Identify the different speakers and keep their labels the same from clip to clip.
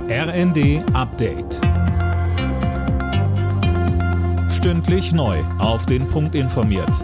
Speaker 1: RND Update. Stündlich neu auf den Punkt informiert.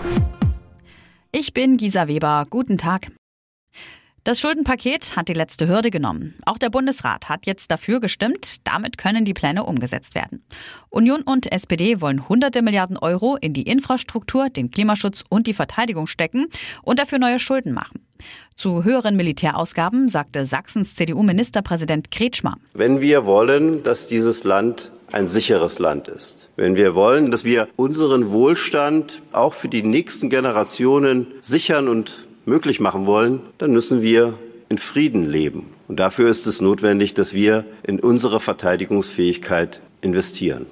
Speaker 2: Ich bin Gisa Weber. Guten Tag. Das Schuldenpaket hat die letzte Hürde genommen. Auch der Bundesrat hat jetzt dafür gestimmt. Damit können die Pläne umgesetzt werden. Union und SPD wollen hunderte Milliarden Euro in die Infrastruktur, den Klimaschutz und die Verteidigung stecken und dafür neue Schulden machen. Zu höheren Militärausgaben sagte Sachsens CDU-Ministerpräsident Kretschmer:
Speaker 3: Wenn wir wollen, dass dieses Land ein sicheres Land ist, wenn wir wollen, dass wir unseren Wohlstand auch für die nächsten Generationen sichern und möglich machen wollen, dann müssen wir in Frieden leben. Und dafür ist es notwendig, dass wir in unsere Verteidigungsfähigkeit investieren.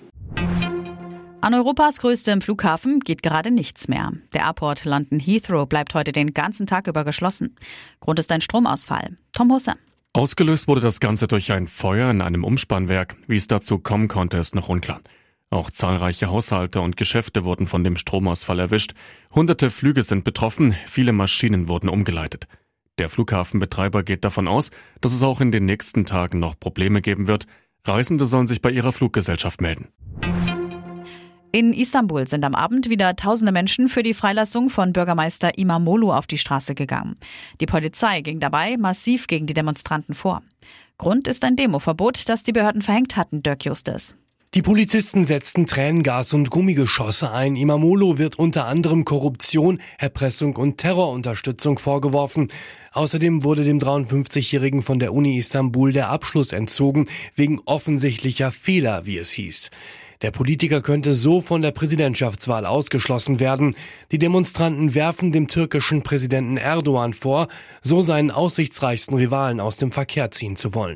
Speaker 2: An Europas größtem Flughafen geht gerade nichts mehr. Der Airport London Heathrow bleibt heute den ganzen Tag über geschlossen. Grund ist ein Stromausfall. Tom Husse.
Speaker 4: Ausgelöst wurde das Ganze durch ein Feuer in einem Umspannwerk. Wie es dazu kommen konnte, ist noch unklar. Auch zahlreiche Haushalte und Geschäfte wurden von dem Stromausfall erwischt. Hunderte Flüge sind betroffen, viele Maschinen wurden umgeleitet. Der Flughafenbetreiber geht davon aus, dass es auch in den nächsten Tagen noch Probleme geben wird. Reisende sollen sich bei ihrer Fluggesellschaft melden.
Speaker 2: In Istanbul sind am Abend wieder tausende Menschen für die Freilassung von Bürgermeister İmamoğlu auf die Straße gegangen. Die Polizei ging dabei massiv gegen die Demonstranten vor. Grund ist ein Demoverbot, das die Behörden verhängt hatten, Dirk Justus.
Speaker 5: Die Polizisten setzten Tränengas und Gummigeschosse ein. İmamoğlu wird unter anderem Korruption, Erpressung und Terrorunterstützung vorgeworfen. Außerdem wurde dem 53-Jährigen von der Uni Istanbul der Abschluss entzogen, wegen offensichtlicher Fehler, wie es hieß. Der Politiker könnte so von der Präsidentschaftswahl ausgeschlossen werden. Die Demonstranten werfen dem türkischen Präsidenten Erdogan vor, so seinen aussichtsreichsten Rivalen aus dem Verkehr ziehen zu wollen.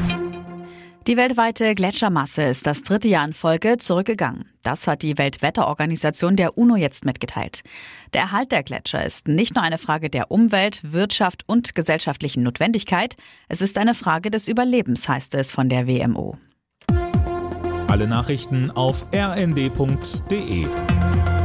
Speaker 2: Die weltweite Gletschermasse ist das 3. Jahr in Folge zurückgegangen. Das hat die Weltwetterorganisation der UNO jetzt mitgeteilt. Der Erhalt der Gletscher ist nicht nur eine Frage der Umwelt, Wirtschaft und gesellschaftlichen Notwendigkeit. Es ist eine Frage des Überlebens, heißt es von der WMO.
Speaker 1: Alle Nachrichten auf rnd.de.